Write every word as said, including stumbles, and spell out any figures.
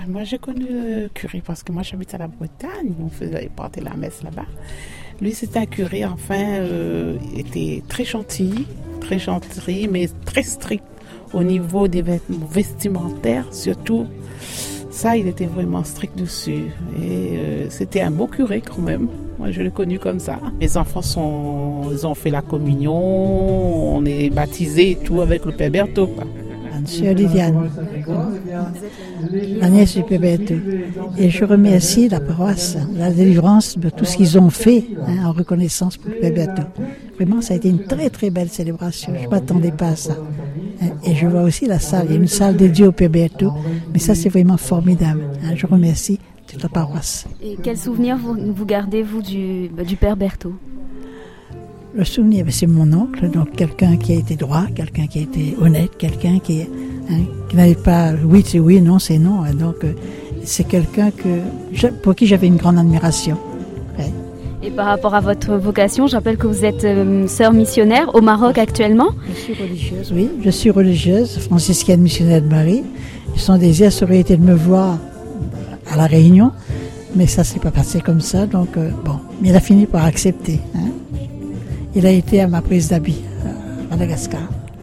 Moi, j'ai connu le curé parce que moi, j'habite à la Bretagne. On faisait porter la messe là-bas. Lui, c'était un curé, enfin, euh, il était très gentil, très gentil, mais très strict au niveau des vêtements vestimentaires, surtout. Ça, il était vraiment strict dessus. Et euh, c'était un beau curé quand même. Moi, je l'ai connu comme ça. Les enfants sont, ils ont fait la communion, on est baptisés et tout avec le Père Berthaud. Je suis Liliane, la nièce du Père Berthaud. Et je remercie la paroisse, la délivrance de tout ce qu'ils ont fait hein, en reconnaissance pour le Père Berthaud. Vraiment, ça a été une très très belle célébration. Je ne m'attendais pas à ça. Et je vois aussi la salle, il y a une salle dédiée au Père Berthaud. Mais ça, c'est vraiment formidable. Hein. Je remercie toute la paroisse. Et quel souvenir vous, vous gardez, vous, du, du Père Berthaud ? Le souvenir, c'est mon oncle, donc quelqu'un qui a été droit, quelqu'un qui a été honnête, quelqu'un qui, hein, qui n'avait pas oui c'est oui, non c'est non. Hein, donc euh, c'est quelqu'un que, pour qui j'avais une grande admiration. Ouais. Et par rapport à votre vocation, je rappelle que vous êtes euh, sœur missionnaire au Maroc actuellement. Je suis religieuse, oui, je suis religieuse, franciscaine missionnaire de Marie. Son désir aurait été de me voir à La Réunion, mais ça s'est pas passé comme ça, donc euh, bon, mais il a fini par accepter. Hein. Il a été à ma prise d'habit à Madagascar.